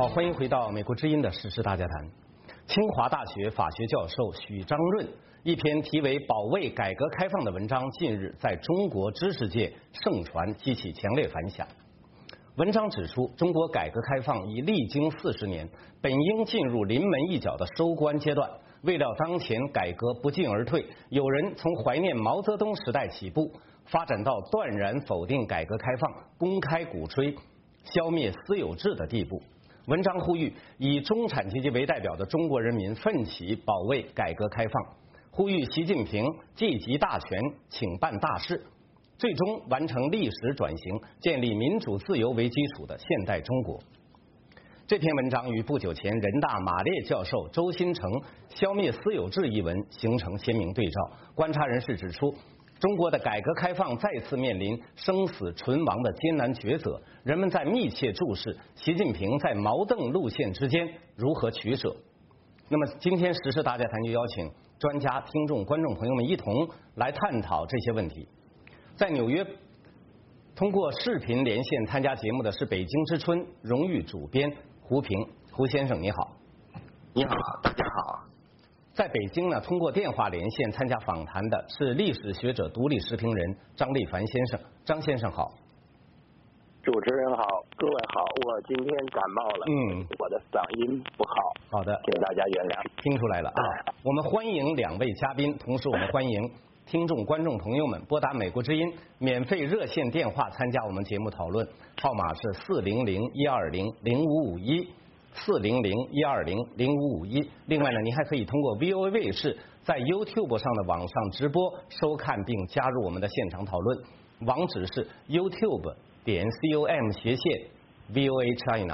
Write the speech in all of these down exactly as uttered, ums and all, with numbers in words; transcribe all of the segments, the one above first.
好，欢迎回到美国之音的时事大家谈。清华大学法学教授许章润一篇题为《保卫改革开放》的文章，近日在中国知识界盛传，激起强烈反响。文章指出，中国改革开放已历经四十年，本应进入临门一脚的收官阶段。未料当前改革不进而退，有人从怀念毛泽东时代起步，发展到断然否定改革开放、公开鼓吹消灭私有制的地步。文章呼吁以中产阶级为代表的中国人民奋起保卫改革开放，呼吁习近平借集大权，请办大事，最终完成历史转型，建立民主自由为基础的现代中国。这篇文章与不久前人大马列教授周新成消灭私有制一文形成鲜明对照。观察人士指出，中国的改革开放再次面临生死存亡的艰难抉择，人们在密切注视习近平在毛邓路线之间如何取舍。那么今天时事大家谈就邀请专家、听众、观众朋友们一同来探讨这些问题。在纽约通过视频连线参加节目的是北京之春荣誉主编胡平。胡先生你好。 你好，大家好。 在北京呢，通过电话连线参加访谈的是历史学者、独立时评人张立凡先生。张先生好。 主持人好，各位好，我今天感冒了， 嗯， 我的嗓音不好， 好的， 请大家原谅。 听出来了啊。我们欢迎两位嘉宾，同时我们欢迎听众、观众朋友们拨打美国之音免费热线电话参加我们节目讨论，号码是四零零一二零零五五一。四零零一二零零五五一。另外呢，您还可以通过 V O A 卫视在 YouTube 上的网上直播收看并加入我们的现场讨论，网址是 YouTube 点 com 斜线 V O A China。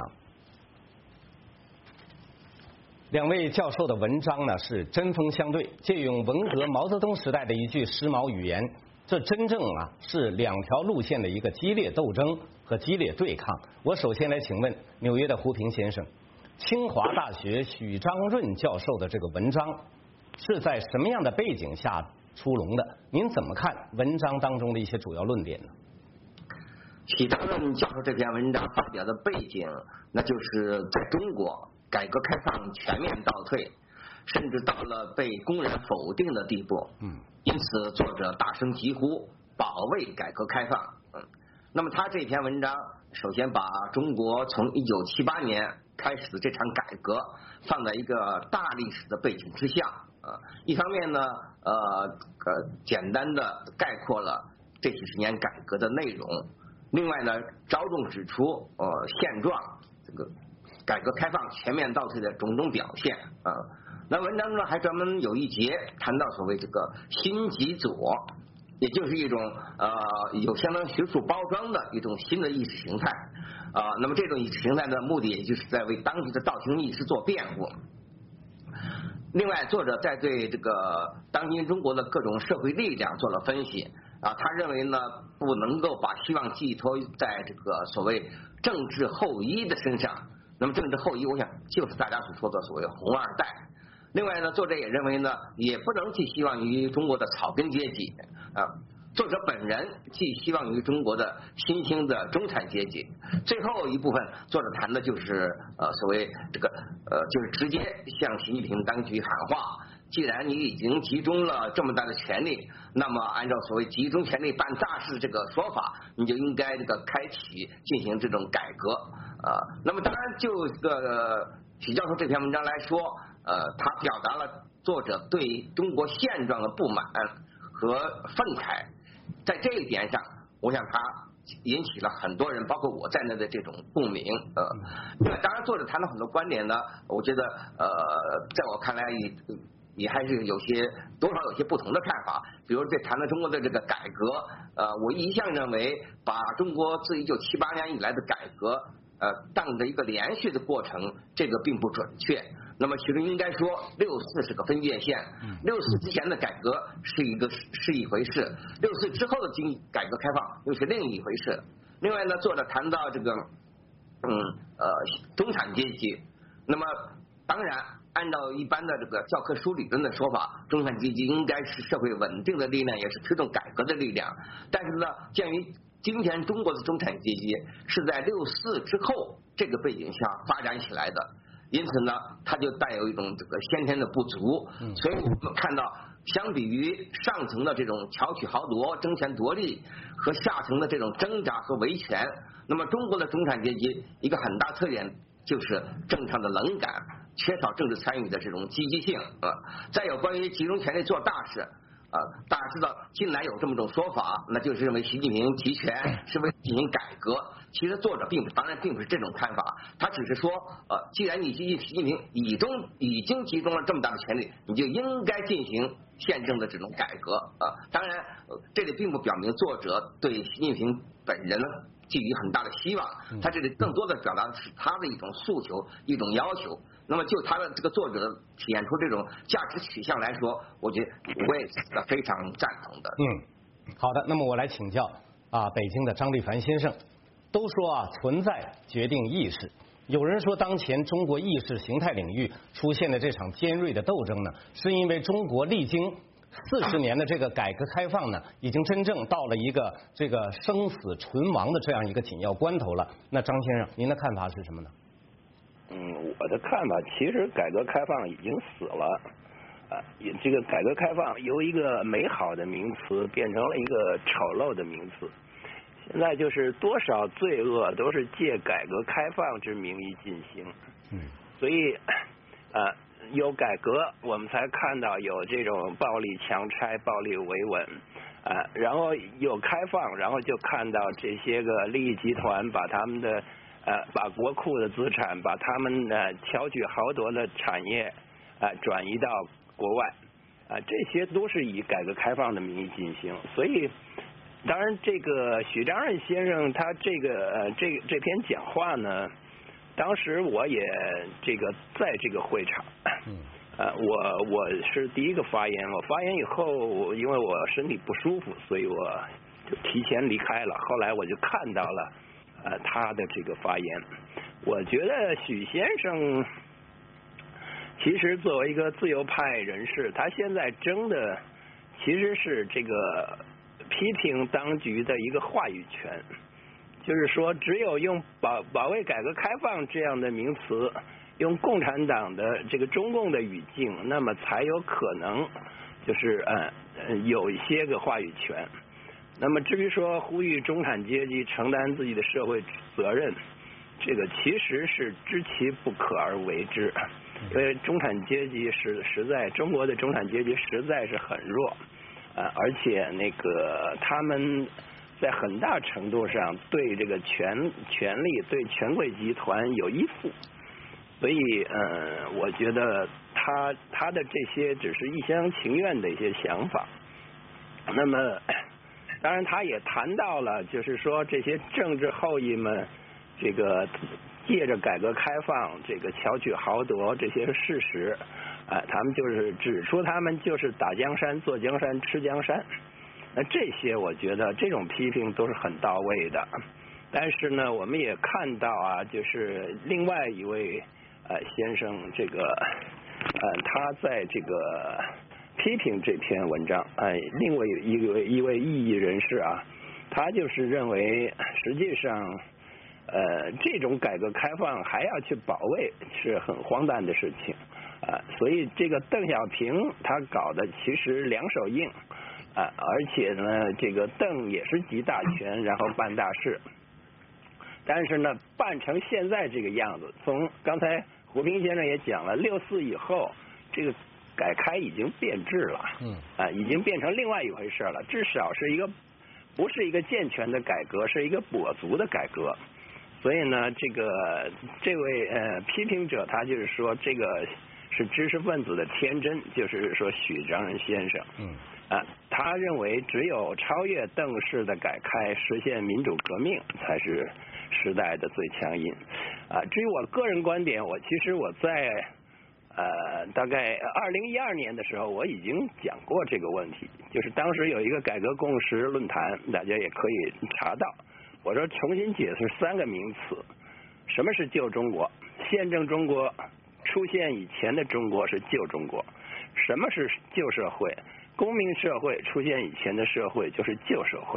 两位教授的文章呢是针锋相对，借用文革毛泽东时代的一句时髦语言，这真正啊是两条路线的一个激烈斗争和激烈对抗。我首先来请问纽约的胡平先生，清华大学许章润教授的这个文章是在什么样的背景下出笼的？您怎么看文章当中的一些主要论点呢？ 许章润教授这篇文章发表的背景，那就是在中国改革开放全面倒退，甚至到了被公然否定的地步。嗯，因此作者大声疾呼保卫改革开放。嗯，那么他这篇文章首先把中国从一九七八年开始的这场改革放在一个大历史的背景之下。啊，一方面呢，呃呃，简单的概括了这几十年改革的内容；另外呢，着重指出呃现状这个改革开放全面倒退的种种表现。啊，那文章中还专门有一节谈到所谓这个新极左，也就是一种呃有相当学术包装的一种新的意识形态。啊、呃，那么这种意识形态的目的，也就是在为当局的倒行逆施做辩护。另外，作者在对这个当今中国的各种社会力量做了分析。啊，他认为呢，不能够把希望寄托在这个所谓政治后裔的身上。那么政治后裔，我想就是大家所说的所谓红二代。另外呢，作者也认为呢，也不能寄希望于中国的草根阶级。啊，作者本人寄希望于中国的新兴的中产阶级。最后一部分，作者谈的就是呃所谓这个呃就是直接向习近平当局喊话。既然你已经集中了这么大的权力，那么按照所谓集中权力办大事这个说法，你就应该这个开启进行这种改革。啊、呃，那么当然就这个许教授这篇文章来说，呃，他表达了作者对中国现状的不满和愤慨，在这一点上，我想他引起了很多人，包括我在内的这种共鸣。呃，另外，当然作者谈了很多观点呢，我觉得呃，在我看来也也还是有些多少有些不同的看法。比如在谈了中国的这个改革，呃，我一向认为把中国自一九七八年以来的改革呃当着一个连续的过程，这个并不准确。那么其实应该说，六四是个分界线，六四之前的改革是一个是一回事，六四之后的经改革开放又是另一回事。另外呢，作者谈到这个嗯呃中产阶级，那么当然按照一般的这个教科书理论的说法，中产阶级应该是社会稳定的力量，也是推动改革的力量。但是呢，鉴于今天中国的中产阶级是在六四之后这个背景下发展起来的，因此呢，它就带有一种这个先天的不足。所以我们看到，相比于上层的这种巧取豪夺、争权夺利和下层的这种挣扎和维权，那么中国的中产阶级一个很大特点就是政治上的冷感，缺少政治参与的这种积极性啊。再有关于集中权力做大事。啊，大家知道，近来有这么种说法，那就是认为习近平集权是为进行改革。其实作者并不，当然并不是这种看法，他只是说，呃，既然你习习近平已中已经集中了这么大的权力，你就应该进行宪政的这种改革啊。当然，呃，这里并不表明作者对习近平本人寄予很大的希望，他这里更多的表达的是他的一种诉求、一种要求。那么就他的这个作者体现出这种价值取向来说，我觉得我也是非常赞同的。 嗯，好的。那么我来请教啊，北京的张立凡先生，都说啊存在决定意识，有人说当前中国意识形态领域出现的这场尖锐的斗争呢，是因为中国历经四十年的这个改革开放呢，已经真正到了一个这个生死存亡的这样一个紧要关头了。那张先生，您的看法是什么呢？ 嗯，我的看法，其实改革开放已经死了，啊，这个改革开放由一个美好的名词变成了一个丑陋的名词。现在就是多少罪恶都是借改革开放之名义进行，嗯，所以，呃，有改革，我们才看到有这种暴力强拆、暴力维稳，啊，然后有开放，然后就看到这些个利益集团把他们的。呃，把国库的资产，把他们呃巧取豪夺的产业啊、呃、转移到国外，啊、呃，这些都是以改革开放的名义进行。所以，当然这个许章任先生他这个呃这个这篇讲话呢，当时我也这个在这个会场，呃，我我是第一个发言，我发言以后，因为我身体不舒服，所以我就提前离开了。后来我就看到了。呃，他的这个发言，我觉得许先生其实作为一个自由派人士，他现在争的其实是这个批评当局的一个话语权，就是说，只有用保保卫改革开放这样的名词，用共产党的这个中共的语境，那么才有可能就是呃有一些个话语权。那么至于说呼吁中产阶级承担自己的社会责任，这个其实是知其不可而为之，因为中产阶级实实在中国的中产阶级实在是很弱，呃，而且那个他们在很大程度上对这个权权力对权贵集团有依附，所以呃，我觉得他他的这些只是一厢情愿的一些想法。那么。当然，他也谈到了，就是说这些政治后裔们，这个借着改革开放，这个巧取豪夺这些事实，啊、呃，他们就是指出他们就是打江山、坐江山、吃江山。那这些我觉得这种批评都是很到位的。但是呢，我们也看到啊，就是另外一位呃先生，这个呃他在这个。批评这篇文章，哎，另外一位一位异议人士啊，他就是认为，实际上，呃，这种改革开放还要去保卫，是很荒诞的事情，啊，所以这个邓小平他搞的其实两手硬，啊，而且呢，这个邓也是集大权，然后办大事，但是呢，办成现在这个样子，从刚才胡平先生也讲了，六四以后这个。改开已经变质了，嗯，啊，已经变成另外一回事了。至少是一个不是一个健全的改革，是一个跛足的改革。所以呢，这个这位呃批评者他就是说，这个是知识分子的天真，就是说许章任先生，嗯，啊，他认为只有超越邓式的改开，实现民主革命，才是时代的最强音。啊，至于我个人观点，我其实我在。呃，大概二零一二年的时候，我已经讲过这个问题，就是当时有一个改革共识论坛，大家也可以查到。我说重新解释三个名词：什么是旧中国？宪政中国出现以前的中国是旧中国。什么是旧社会？公民社会出现以前的社会就是旧社会。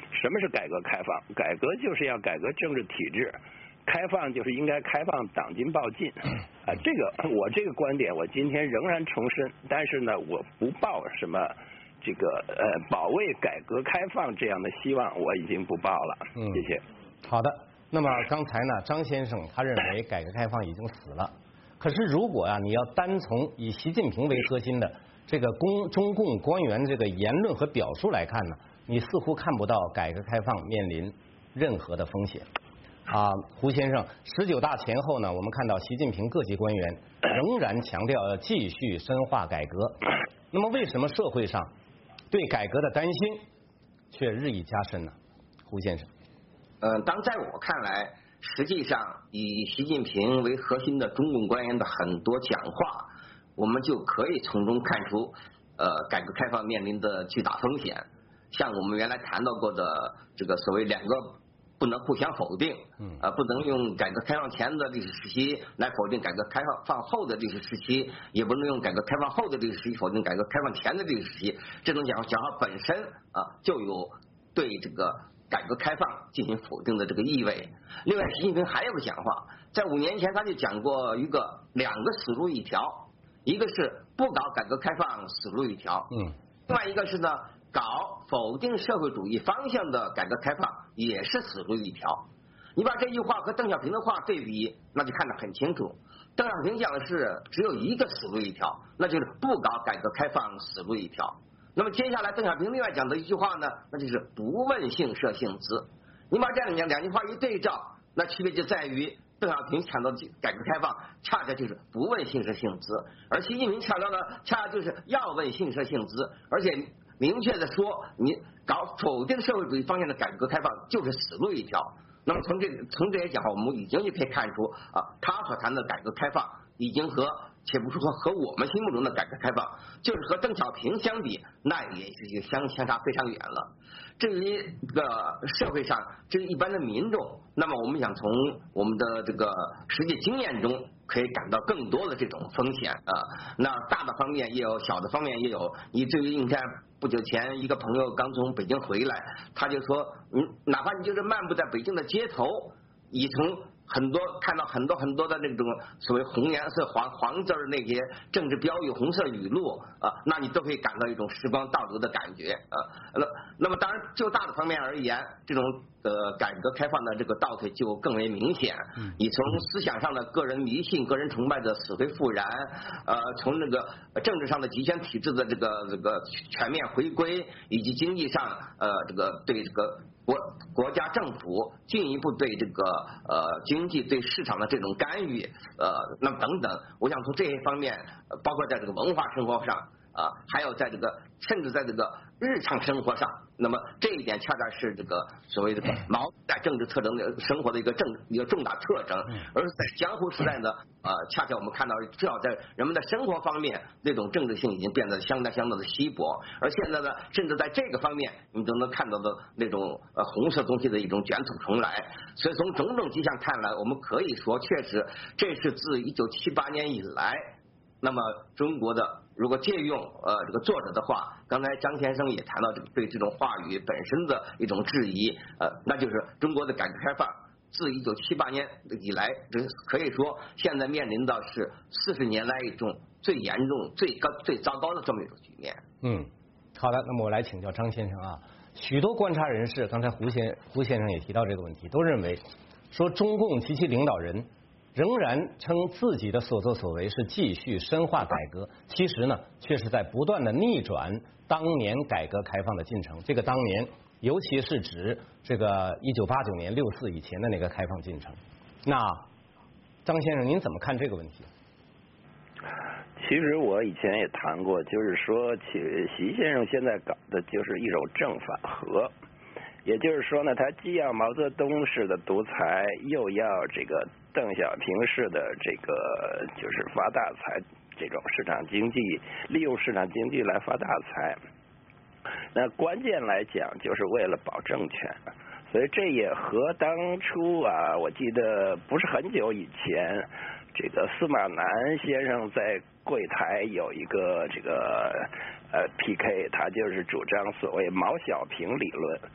什么是改革开放？改革就是要改革政治体制，开放就是应该开放党进报进。啊，这个我这个观点我今天仍然重申，但是呢，我不抱什么这个呃保卫改革开放这样的希望，我已经不抱了。嗯，谢谢。 好的，那么刚才呢，张先生他认为改革开放已经死了。可是如果啊，你要单从以习近平为核心的这个公中共官员这个言论和表述来看呢，你似乎看不到改革开放面临任何的风险。啊，胡先生，十九大前后呢，我们看到习近平各级官员仍然强调要继续深化改革。那么为什么社会上对改革的担心却日益加深呢？胡先生。 嗯，当在我看来，实际上以习近平为核心的中共官员的很多讲话，我们就可以从中看出，呃，改革开放面临的巨大风险。像我们原来谈到过的这个所谓两个不能互相否定，呃，不能用改革开放前的历史时期来否定改革开放后的历史时期，也不能用改革开放后的历史时期否定改革开放前的历史时期。这种讲话讲话本身啊，就有对这个改革开放进行否定的这个意味。另外，习近平还有个讲话，在五年前他就讲过一个两个死路一条，一个是不搞改革开放死路一条，嗯，另外一个是呢搞否定社会主义方向的改革开放也是死路一条。你把这句话和邓小平的话对比，那就看得很清楚。邓小平讲的是只有一个死路一条，那就是不搞改革开放死路一条。那么接下来邓小平另外讲的一句话呢，那就是不问姓社姓资。你把这两两句话一对照，那区别就在于邓小平强调的改革开放恰恰就是不问姓社姓资，而习近平强调的恰恰就是要问姓社姓资，而且明确的说，你搞否定社会主义方向的改革开放就是死路一条。那么从这从这些讲话，我们已经就可以看出啊，他所谈的改革开放已经和且不是说和我们心目中的改革开放，就是和邓小平相比，那也是相相差非常远了。至于这个社会上，至于一般的民众，那么我们想从我们的这个实际经验中，可以感到更多的这种风险啊。那大的方面也有，小的方面也有，以至于你看，不久前一个朋友刚从北京回来，他就说，嗯，哪怕你就是漫步在北京的街头，已从很多看到很多很多的那种所谓红颜色黄黄字儿那些政治标语、红色语录啊，那你都可以感到一种时光倒流的感觉啊。那那么当然就大的方面而言，这种呃改革开放的这个倒退就更为明显。你从思想上的个人迷信、个人崇拜的死灰复燃，呃，从那个政治上的集权体制的这个这个全面回归，以及经济上呃这个对这个国国家政府进一步对这个呃经济对市场的这种干预，呃，那么等等，我想从这些方面，包括在这个文化生活上啊、呃，还有在这个甚至在这个日常生活上，那么这一点恰恰是这个所谓这个毛在政治特征的生活的一个正一个重大特征，而在江湖时代呢，呃，恰恰我们看到至少在人们的生活方面，那种政治性已经变得相当相当的稀薄，而现在呢，甚至在这个方面，你都能看到的那种呃红色东西的一种卷土重来。所以从种种迹象看来，我们可以说，确实这是自一九七八年以来，那么中国的如果借用呃这个作者的话，刚才张先生也谈到这个对这种话语本身的一种质疑，呃，那就是中国的改革开放自一九七八年以来，这可以说现在面临的是四十年来一种最严重、最高、最糟糕的这么一种局面。 嗯，好的，那么我来请教张先生啊，许多观察人士，刚才胡先胡先生也提到这个问题，都认为说中共及其领导人仍然称自己的所作所为是继续深化改革，其实呢，却是在不断的逆转当年改革开放的进程。这个当年，尤其是指这个一九八九年六四以前的那个开放进程。那张先生，您怎么看这个问题？ 其实我以前也谈过，就是说，其习先生现在搞的就是一种正反合。也就是说呢，他既要毛泽东式的独裁，又要这个邓小平式的这个就是发大财这种市场经济，利用市场经济来发大财。那关键来讲，就是为了保政权。所以这也和当初啊，我记得不是很久以前，这个司马南先生在柜台有一个这个呃 P K， 他就是主张所谓毛小平理论。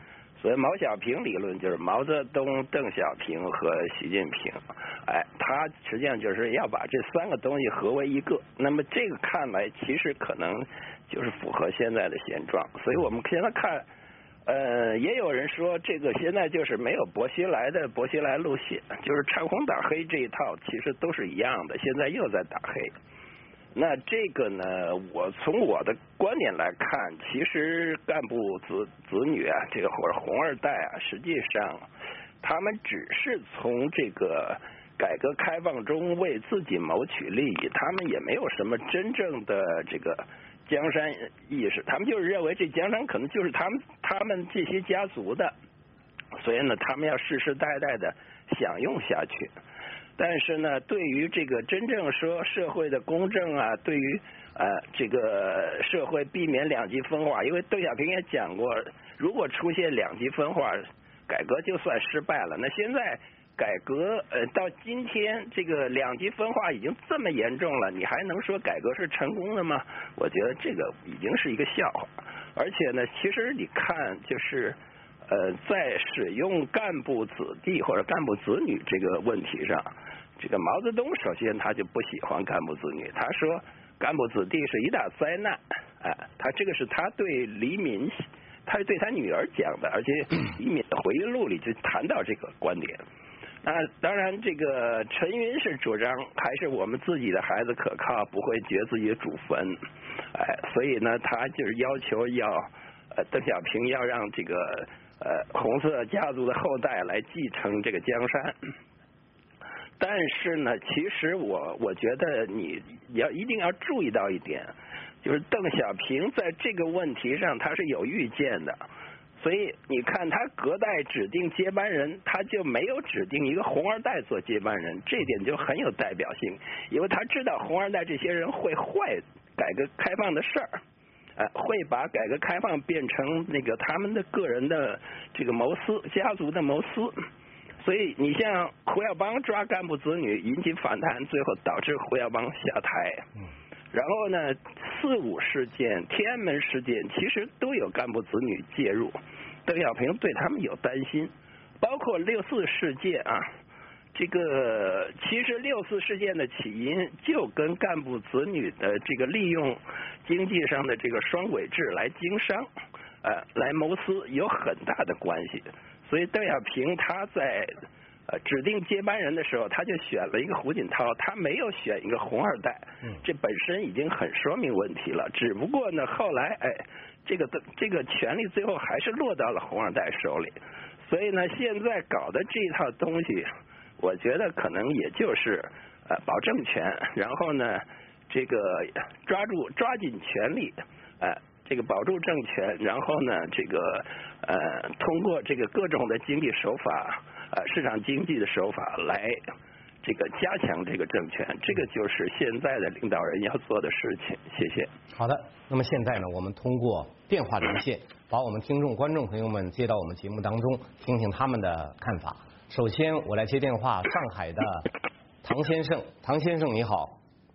所以毛小平理论就是毛泽东、邓小平和习近平，哎，他实际上就是要把这三个东西合为一个。那么这个看来其实可能就是符合现在的现状。所以我们现在看，呃，也有人说这个现在就是没有薄熙来的薄熙来路线，就是唱红打黑这一套其实都是一样的，现在又在打黑。那这个呢，我从我的观点来看，其实干部子子女啊，这个或者红二代啊，实际上他们只是从这个改革开放中为自己谋取利益，他们也没有什么真正的这个江山意识，他们就是认为这江山可能就是他们他们这些家族的，所以呢，他们要世世代代的享用下去。但是呢，对于这个真正说社会的公正啊，对于呃这个社会避免两极分化，因为邓小平也讲过，如果出现两极分化，改革就算失败了。那现在改革呃到今天这个两极分化已经这么严重了，你还能说改革是成功的吗？我觉得这个已经是一个笑话。而且呢，其实你看就是。呃，在使用干部子弟或者干部子女这个问题上，这个毛泽东首先他就不喜欢干部子女，他说干部子弟是一大灾难，哎、呃，他这个是他对黎民，他是对他女儿讲的，而且黎民的回忆录里就谈到这个观点。那当然，这个陈云是主张还是我们自己的孩子可靠，不会掘自己的祖坟，哎、呃，所以呢，他就是要求要呃邓小平要让这个。呃，红色家族的后代来继承这个江山，但是呢，其实我我觉得你要一定要注意到一点，就是邓小平在这个问题上他是有预见的，所以你看他隔代指定接班人，他就没有指定一个红二代做接班人，这点就很有代表性，因为他知道红二代这些人会坏改革开放的事儿。呃，会把改革开放变成那个他们的个人的这个谋私，家族的谋私。所以你像胡耀邦抓干部子女引起反弹，最后导致胡耀邦下台。然后呢，四五事件、天安门事件其实都有干部子女介入，邓小平对他们有担心，包括六四事件啊。这个其实六四事件的起因就跟干部子女的这个利用经济上的这个双轨制来经商，呃，来谋私有很大的关系。所以邓小平他在呃指定接班人的时候，他就选了一个胡锦涛，他没有选一个红二代，这本身已经很说明问题了。只不过呢，后来哎，这个这个权力最后还是落到了红二代手里。所以呢，现在搞的这一套东西。我觉得可能也就是呃保政权，然后呢，这个抓住抓紧权力，呃，这个保住政权，然后呢，这个呃通过这个各种的经济手法，呃市场经济的手法来这个加强这个政权，这个就是现在的领导人要做的事情。谢谢。 好的，那么现在呢，我们通过电话连线，把我们听众观众朋友们接到我们节目当中，听听他们的看法。首先，我来接电话，上海的唐先生，唐先生你好。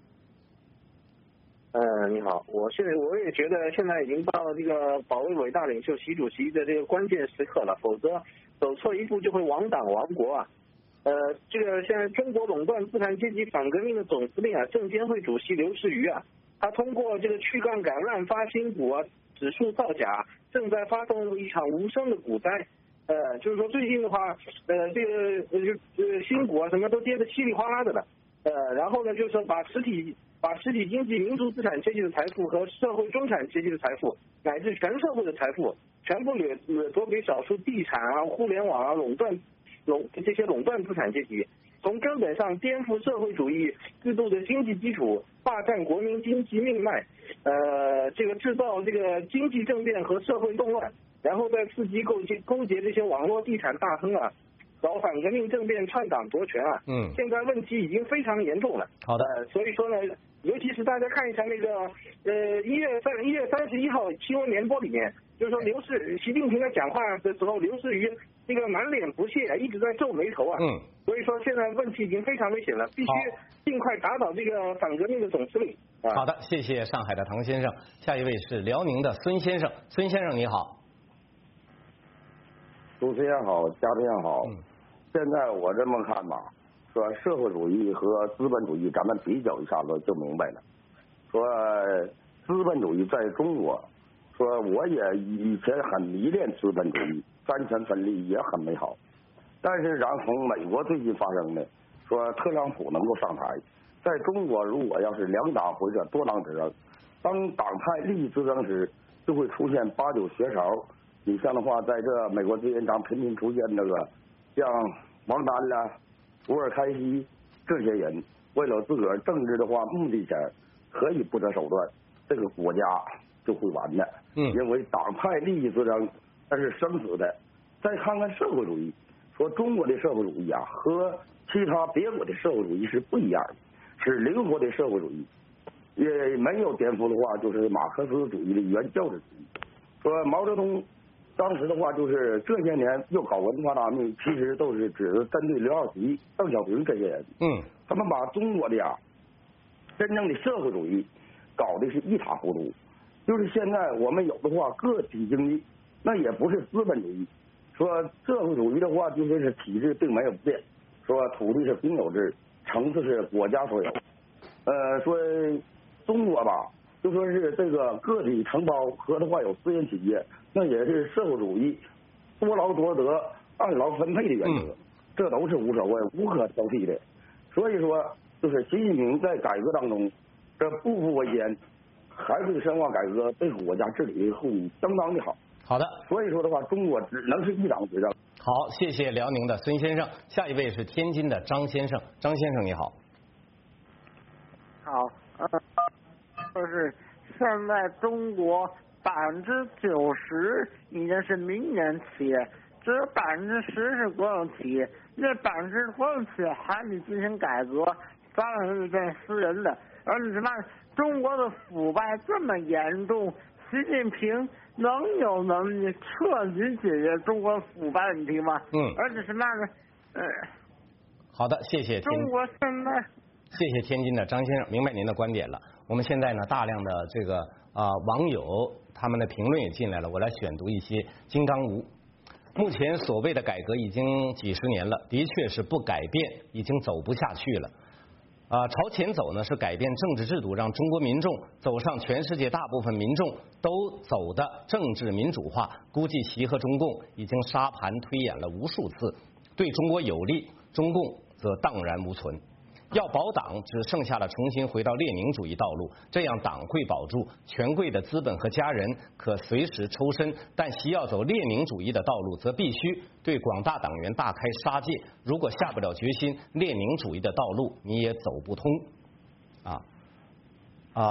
呃，你好，我现在我也觉得现在已经到了这个保卫伟大领袖习主席的这个关键时刻了，否则走错一步就会亡党亡国啊。呃，这个现在中国垄断资产阶级反革命的总司令啊，证监会主席刘士余啊，他通过这个去杠杆、滥发新股啊、指数造假，正在发动一场无声的股灾。呃，就是说最近的话，呃，这个呃就呃新股啊什么都跌得稀里哗啦的了。呃，然后呢，就是说把实体把实体经济、民族资产阶级的财富和社会中产阶级的财富，乃至全社会的财富，全部掠掠夺给少数地产啊、互联网啊垄断垄这些垄断资产阶级，从根本上颠覆社会主义制度的经济基础，霸占国民经济命脉，呃，这个制造这个经济政变和社会动乱。然后再伺机勾结勾结这些网络地产大亨啊，搞反革命政变、篡党夺权啊。 嗯。 现在问题已经非常严重了。 好的。 呃，所以说呢，尤其是大家看一下那个呃一月三一月三十一号新闻联播里面，就是说刘士习近平在讲话的时候，刘士余这个满脸不屑，一直在皱眉头啊。 嗯。 所以说现在问题已经非常危险了，必须尽快打倒这个反革命的总司令。啊、 好的，谢谢上海的唐先生。下一位是辽宁的孙先生，孙先生你好。 主持人好，嘉宾好。嗯、现在我这么看吧，说社会主义和资本主义，咱们比较一下子就明白了。说资本主义在中国，说我也以前很迷恋资本主义，三权分立也很美好。但是然从美国最近发生的，说特朗普能够上台，在中国如果要是两党或者多党执政，当党派利益之争时，就会出现八九学潮。你像的话，在这美国最近常频频出现那个像王丹啦、伏尔开西这些人，为了自个儿政治的话目的前，可以不择手段，这个国家就会完的。嗯，因为党派利益之争那是生死的。再看看社会主义，说中国的社会主义啊，和其他别国的社会主义是不一样的，是灵活的社会主义，也没有颠覆的话，就是马克思主义的原教旨主义。说毛泽东当时的话，就是这些年又搞文化大革命，其实都是指针对刘少奇、邓小平这些人。嗯，他们把中国的呀、啊、真正的社会主义搞的是一塌糊涂。就是现在我们有的话，个体经济那也不是资本主义。说社会主义的话，就说是体制并没有变，说土地是公有制，城市是国家所有。呃，说中国吧，就说是这个个体承包和的话有私人企业，那也是社会主义多劳多得、按劳分配的原则，这都是无所谓、无可挑剔的。所以说，就是习近平在改革当中，这步步为艰，还是深化改革，对国家治理的后相当的好。 好的， 所以说的话，中国只能是一党执政。 好，谢谢辽宁的孙先生，下一位是天津的张先生，张先生你好。 好，呃，就是现在中国百分之九十已经是民营企业，只有百分之十是国有企业，那百分之国有企业还得进行改革，三分之一变私人的，而你什么中国的腐败这么严重，习近平能有能力彻底解决中国腐败问题吗？嗯，而且什么呢？呃， 好的，谢谢。 中国现在， 谢谢天津的张先生，明白您的观点了。我们现在呢，大量的这个啊、呃、网友他们的评论也进来了，我来选读一些。金刚吴，目前所谓的改革已经几十年了，的确是不改变已经走不下去了。啊，朝前走呢是改变政治制度，让中国民众走上全世界大部分民众都走的政治民主化。估计习和中共已经沙盘推演了无数次，对中国有利，中共则荡然无存。要保党，只剩下了重新回到列宁主义道路，这样党会保住，权贵的资本和家人可随时抽身。但习要走列宁主义的道路，则必须对广大党员大开杀戒。如果下不了决心，列宁主义的道路你也走不通。啊啊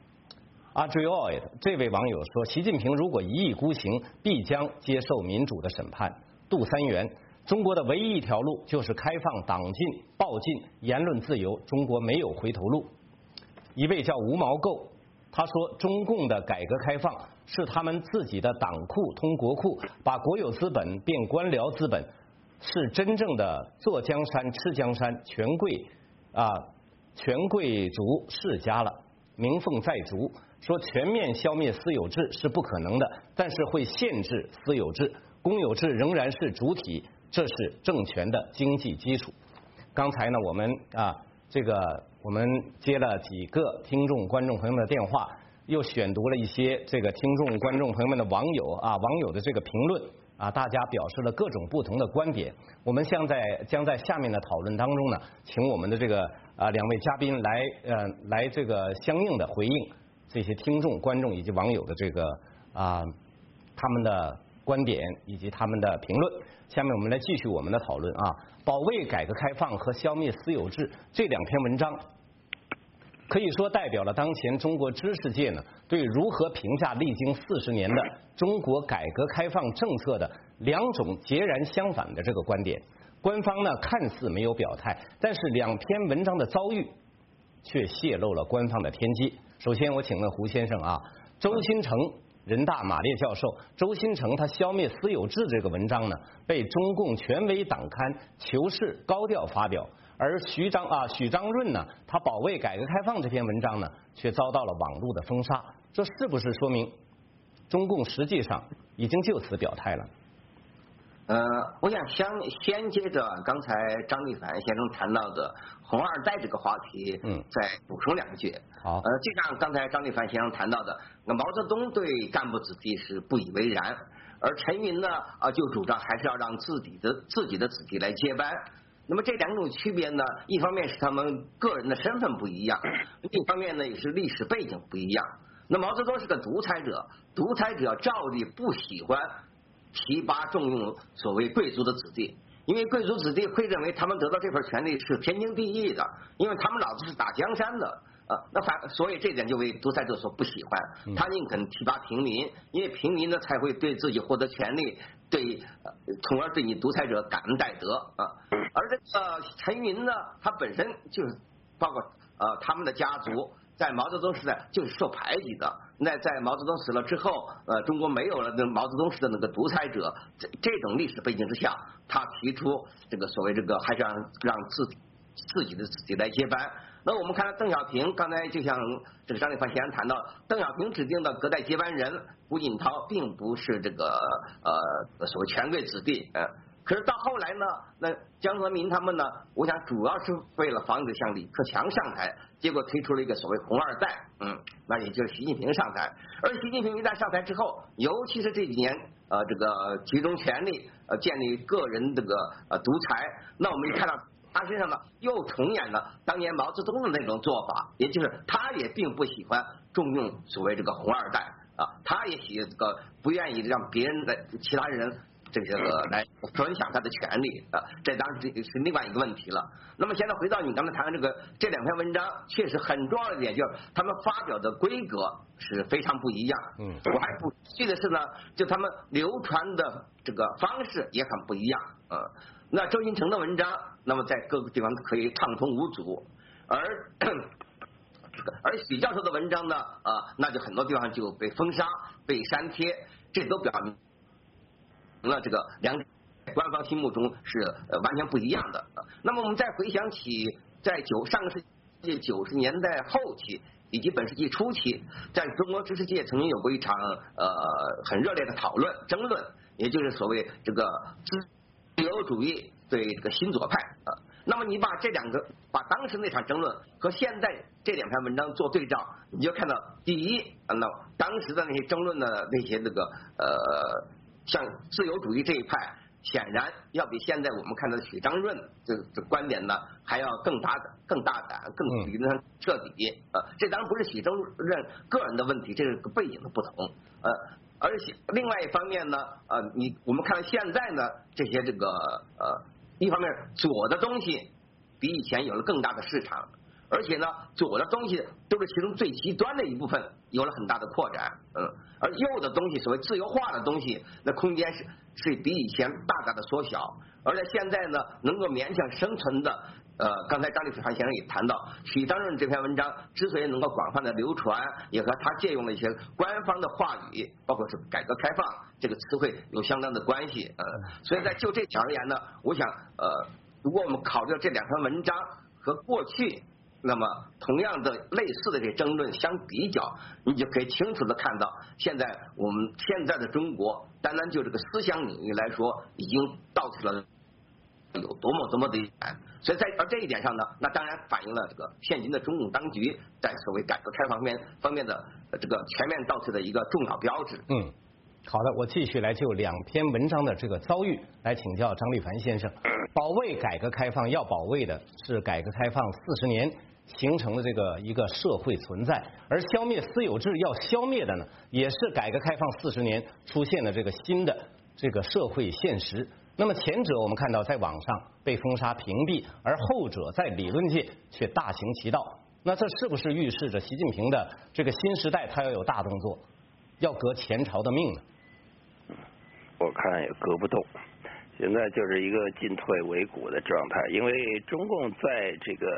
，Adrioid 这位网友说，习近平如果一意孤行，必将接受民主的审判。杜三元。中国的唯一一条路就是开放党禁、报禁、言论自由，中国没有回头路。一位叫吴毛垢，他说中共的改革开放是他们自己的党库通国库，把国有资本变官僚资本，是真正的坐江山吃江山，权贵啊权贵族世家了。明凤在足说全面消灭私有制是不可能的，但是会限制私有制，公有制仍然是主体。这是政权的经济基础。刚才呢，我们啊，这个我们接了几个听众、观众朋友们的电话，又选读了一些这个听众、观众朋友们的网友啊网友的这个评论啊，大家表示了各种不同的观点。我们将在将在下面的讨论当中呢，请我们的这个啊两位嘉宾来呃来这个相应的回应这些听众、观众以及网友的这个啊他们的观点以及他们的评论。下面我们来继续我们的讨论啊，保卫改革开放和消灭私有制这两篇文章，可以说代表了当前中国知识界呢对如何评价历经四十年的中国改革开放政策的两种截然相反的这个观点。官方呢看似没有表态，但是两篇文章的遭遇却泄露了官方的天机。首先我请问胡先生啊，周新成人大马列教授周新成他消灭私有制这个文章呢，被中共权威党刊《求是》高调发表，而徐章啊许章润呢，他保卫改革开放这篇文章呢，却遭到了网络的封杀。这是不是说明中共实际上已经就此表态了？ 呃，我想先先接着刚才张立凡先生谈到的红二代这个话题， 嗯， 再补充两句。 好， 呃，就像刚才张立凡先生谈到的，那毛泽东对干部子弟是不以为然，而陈云呢，啊，就主张还是要让自己的自己的子弟来接班。那么这两种区别呢，一方面是他们个人的身份不一样，另一方面呢也是历史背景不一样。那毛泽东是个独裁者，独裁者照例不喜欢提拔重用所谓贵族的子弟，因为贵族子弟会认为他们得到这份权利是天经地义的，因为他们老子是打江山的，呃，那反所以这点就为独裁者所不喜欢，他宁肯提拔平民，因为平民呢才会对自己获得权利，对，呃，从而对你独裁者感恩戴德啊。而这个陈云呢，他本身就是包括呃他们的家族。在毛泽东时代就是受排挤的，那在毛泽东死了之后，呃，中国没有了那毛泽东式的那个独裁者，这这种历史背景之下，他提出这个所谓这个还是让让自自己的子弟来接班。那我们看邓小平，刚才就像这个张立凡先生谈到，邓小平指定的隔代接班人胡锦涛，并不是这个呃所谓权贵子弟，呃。可是到后来呢，那江泽民他们呢，我想主要是为了防止像李克强上台，结果推出了一个所谓红二代，嗯，那也就是习近平上台。而习近平一旦上台之后，尤其是这几年，呃，这个集中权力，呃，建立个人这个呃独裁，那我们一看到他身上呢，又重演了当年毛泽东的那种做法，也就是他也并不喜欢重用所谓这个红二代啊，他也喜这个不愿意让别人的其他人。这个来分享他的权利啊，这当然是是另外一个问题了。那么现在回到你刚才谈的这个这两篇文章，确实很重要的一点就是他们发表的规格是非常不一样。嗯，我还不记得是呢，就他们流传的这个方式也很不一样。呃，那周新成的文章，那么在各个地方可以畅通无阻，而而许教授的文章呢，啊，那就很多地方就被封杀、被删帖，这都表明。那这个两者官方心目中是呃完全不一样的。那么我们再回想起在九上个世纪九十年代后期以及本世纪初期，在中国知识界曾经有过一场呃很热烈的讨论争论，也就是所谓这个自由主义对这个新左派啊。那么你把这两个把当时那场争论和现在这两篇文章做对照，你就看到第一，那当时的那些争论的那些那个呃。像自由主义这一派，显然要比现在我们看到的许章润这这观点呢，还要更大的、更大胆、更理论上彻底。呃，这当然不是许章润个人的问题，这是个背景的不同。呃，而且另外一方面呢，呃，你我们看到现在呢，这些这个呃，一方面左的东西比以前有了更大的市场。而且呢，左的东西都是其中最极端的一部分，有了很大的扩展，嗯，而右的东西，所谓自由化的东西，那空间是是比以前大大的缩小。而在现在呢，能够勉强生存的，呃，刚才张立凡先生也谈到，许章润这篇文章之所以能够广泛的流传，也和他借用了一些官方的话语，包括是改革开放这个词汇有相当的关系，呃，所以在就这点而言呢，我想，呃，如果我们考虑到这两篇文章和过去。那么，同样的类似的这争论相比较，你就可以清楚的看到，现在我们现在的中国，单单就这个思想领域来说，已经倒退了有多么多么的远。所以在而这一点上呢，那当然反映了这个现今的中共当局在所谓改革开放面方面的这个全面倒退的一个重要标志。 嗯。好的，我继续来就两篇文章的这个遭遇来请教张立凡先生。保卫改革开放要保卫的是改革开放四十年形成的这个一个社会存在，而消灭私有制要消灭的呢，也是改革开放四十年出现的这个新的这个社会现实。那么前者我们看到在网上被封杀屏蔽，而后者在理论界却大行其道。那这是不是预示着习近平的这个新时代他要有大动作，要革前朝的命呢？ 我看也革不动。现在就是一个进退维谷的状态，因为中共在这个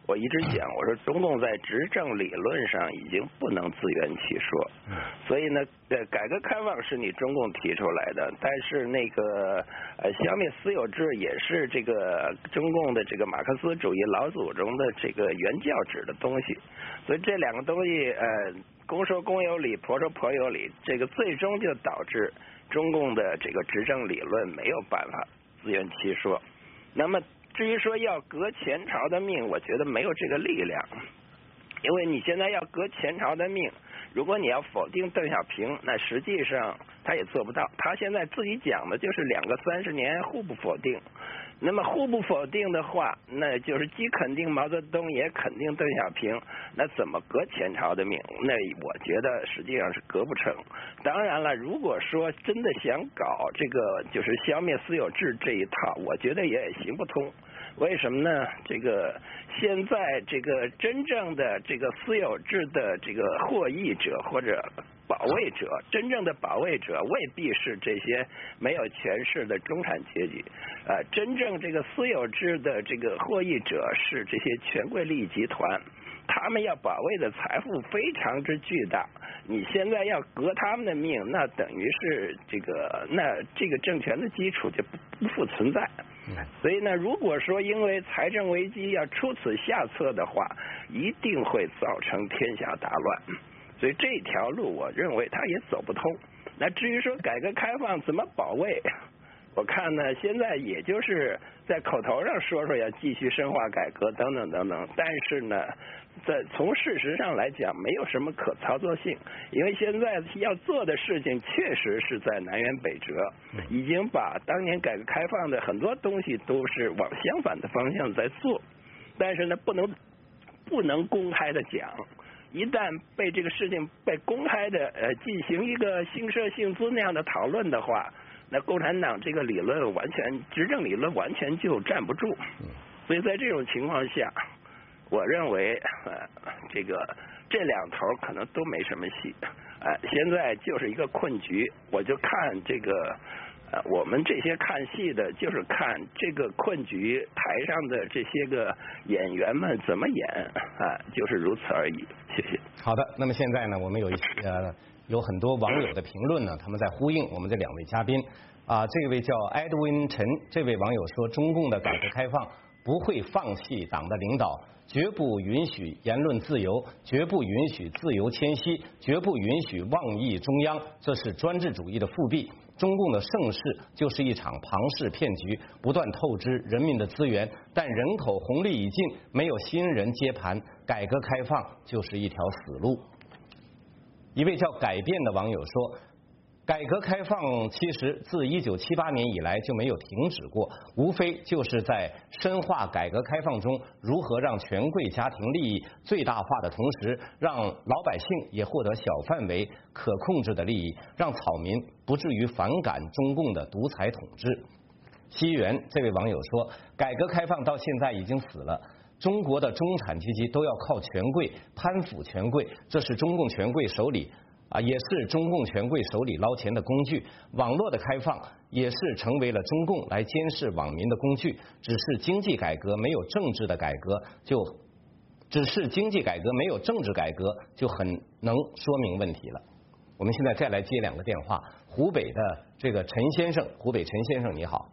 我一直讲，我说中共在执政理论上已经不能自圆其说，所以呢，呃，改革开放是你中共提出来的，但是那个呃消灭私有制也是这个中共的这个马克思主义老祖宗的这个原教旨的东西，所以这两个东西，呃，公说公有理，婆说婆有理，这个最终就导致中共的这个执政理论没有办法自圆其说。那么至于说要革前朝的命，我觉得没有这个力量，因为你现在要革前朝的命，如果你要否定邓小平，那实际上他也做不到。他现在自己讲的就是两个三十年互不否定。那么互不否定的话，那就是既肯定毛泽东也肯定邓小平，那怎么革前朝的命？那我觉得实际上是革不成。当然了，如果说真的想搞这个就是消灭私有制这一套，我觉得也行不通。为什么呢？这个现在这个真正的这个私有制的这个获益者或者保卫者，真正的保卫者未必是这些没有权势的中产阶级，呃，真正这个私有制的这个获益者是这些权贵利益集团，他们要保卫的财富非常之巨大。你现在要革他们的命，那等于是这个那这个政权的基础就不不复存在。所以呢，如果说因为财政危机要出此下策的话，一定会造成天下大乱。所以这条路我认为它也走不通。那至于说改革开放怎么保卫，我看呢现在也就是在口头上说说要继续深化改革等等等等，但是呢在从事实上来讲没有什么可操作性，因为现在要做的事情确实是在南辕北辙，已经把当年改革开放的很多东西都是往相反的方向在做，但是呢不能不能公开的讲，一旦被这个事情被公开的呃进行一个兴社兴资那样的讨论的话，那共产党这个理论完全执政理论完全就站不住。所以在这种情况下，我认为呃这个这两头可能都没什么戏，呃现在就是一个困局。我就看这个呃我们这些看戏的，就是看这个困局台上的这些个演员们怎么演啊、呃，就是如此而已。谢谢。 好的，那么现在呢，我们有一些呃有很多网友的评论呢，他们在呼应我们这两位嘉宾啊。这位叫艾德温陈，这位网友说，中共的改革开放不会放弃党的领导，绝不允许言论自由，绝不允许自由迁徙，绝不允许妄议中央，这是专制主义的复辟。中共的盛世就是一场庞氏骗局，不断透支人民的资源，但人口红利已尽，没有新人接盘，改革开放就是一条死路。一位叫改变的网友说，改革开放其实自一九七八年以来就没有停止过，无非就是在深化改革开放中如何让权贵家庭利益最大化的同时，让老百姓也获得小范围可控制的利益，让草民不至于反感中共的独裁统治。西元这位网友说，改革开放到现在已经死了，中国的中产阶级都要靠权贵攀附权贵，这是中共权贵手里啊，也是中共权贵手里捞钱的工具。网络的开放也是成为了中共来监视网民的工具。只是经济改革没有政治的改革，就只是经济改革没有政治改革，就很能说明问题了。我们现在再来接两个电话，湖北的这个陈先生，湖北陈先生你好。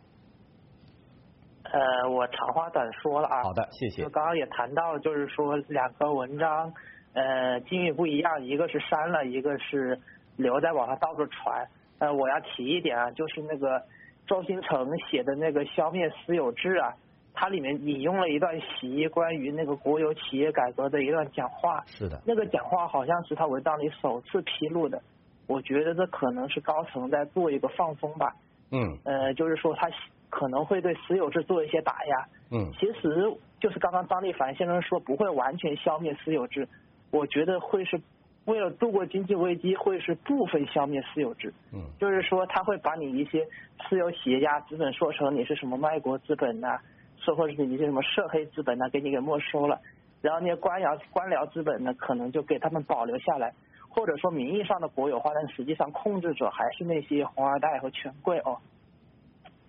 呃，我长话短说了啊。 好的，谢谢。 就刚刚也谈到，就是说两个文章，呃，境遇不一样，一个是删了，一个是留在网上到处传。呃，我要提一点啊，就是那个周新成写的那个消灭私有制啊，它里面引用了一段习关于那个国有企业改革的一段讲话。 是的。 那个讲话好像是他文章里首次披露的，我觉得这可能是高层在做一个放风吧。 嗯。 呃，就是说他可能会对私有制做一些打压。 嗯， 其实就是刚刚张立凡先生说不会完全消灭私有制，我觉得会是为了度过经济危机，会是部分消灭私有制。 嗯， 就是说他会把你一些私有企业家资本说成你是什么卖国资本呐、啊，说或者是你是什么涉黑资本呐、啊，给你给没收了，然后那些官僚官僚资本呢，可能就给他们保留下来，或者说名义上的国有化，但实际上控制者还是那些红二代和权贵哦。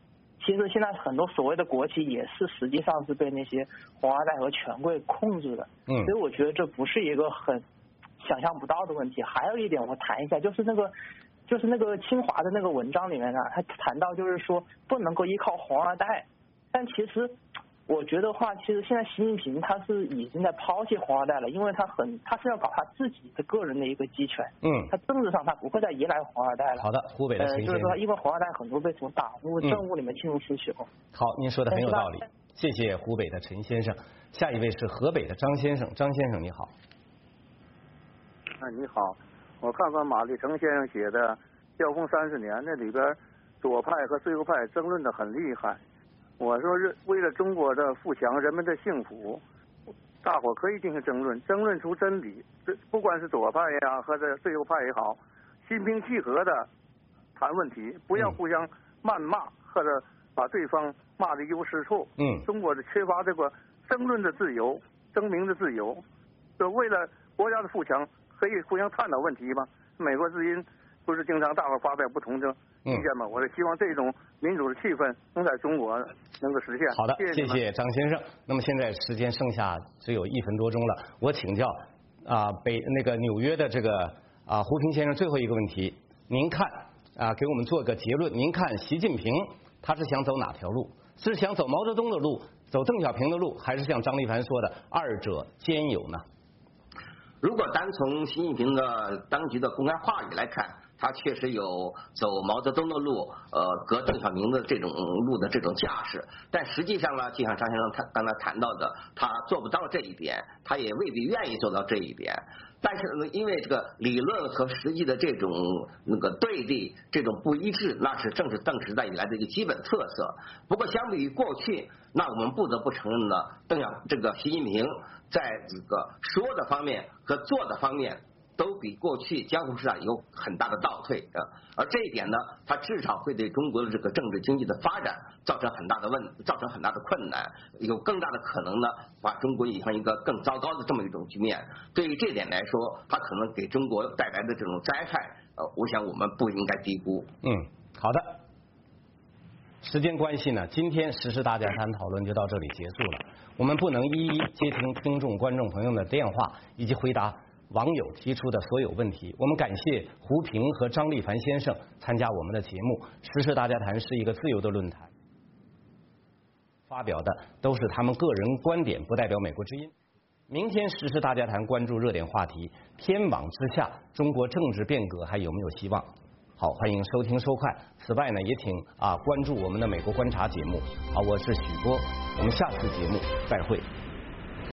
其实现在很多所谓的国企也是实际上是被那些红二代和权贵控制的。 嗯， 所以我觉得这不是一个很想象不到的问题。还有一点我谈一下，就是那个就是那个清华的那个文章里面呢，他谈到就是说不能够依靠红二代，但其实我觉得话，其实现在习近平他是已经在抛弃红二代了，因为他很他是要搞他自己的个人的一个集权。 嗯， 他政治上他不会再依赖红二代了。 好的，湖北的陈先生， 呃，就是说因为红二代很多被从党务、 嗯、 政务里面进入失去后。 好，您说的很有道理，谢谢湖北的陈先生。下一位是河北的张先生，张先生你好。 啊，你好，我看看马立成先生写的《交锋三十年》，那里边左派和自由派争论的很厉害。我说是为了中国的富强，人们的幸福，大伙可以进行争论，争论出真理。这不管是左派呀，或者自由派也好，心平气和的谈问题，不要互相谩骂或者把对方骂得一无是处。 嗯， 中国的缺乏这个争论的自由，争鸣的自由。就为了国家的富强，可以互相探讨问题吗？美国之音不是经常大伙发表不同的意见吗？嗯、我是希望这种民主的气氛能在中国能够实现。 好的， 谢谢, 谢谢张先生。那么现在时间剩下只有一分多钟了，我请教啊、呃、北那个纽约的这个啊、呃、胡平先生最后一个问题，您看啊、呃、给我们做个结论，您看习近平他是想走哪条路？是想走毛泽东的路，走邓小平的路，还是像张立凡说的二者兼有呢？ 如果单从习近平的当局的公开话语来看，他确实有走毛泽东的路，呃，革邓小平的这种路的这种架势。但实际上呢，就像张先生他刚才谈到的，他做不到这一点，他也未必愿意做到这一点。但是呢，因为这个理论和实际的这种那个对立、这种不一致，那是正是邓时代以来的一个基本特色。不过，相比于过去，那我们不得不承认呢，邓小这个习近平在这个说的方面和做的方面，都比过去江湖时代有很大的倒退啊，而这一点呢，它至少会对中国的这个政治经济的发展造成很大的问，造成很大的困难，有更大的可能呢，把中国引向一个更糟糕的这么一种局面。对于这点来说，它可能给中国带来的这种灾害，呃，我想我们不应该低估。 嗯，好的。时间关系呢，今天时事大家谈讨论就到这里结束了。我们不能一一接听听众、观众朋友的电话以及回答网友提出的所有问题。我们感谢胡平和张立凡先生参加我们的节目。时事大家谈是一个自由的论坛，发表的都是他们个人观点，不代表美国之音。明天时事大家谈关注热点话题，天网之下，中国政治变革还有没有希望？好，欢迎收听收看。此外呢，也请啊关注我们的美国观察节目。好，我是许波，我们下次节目再会。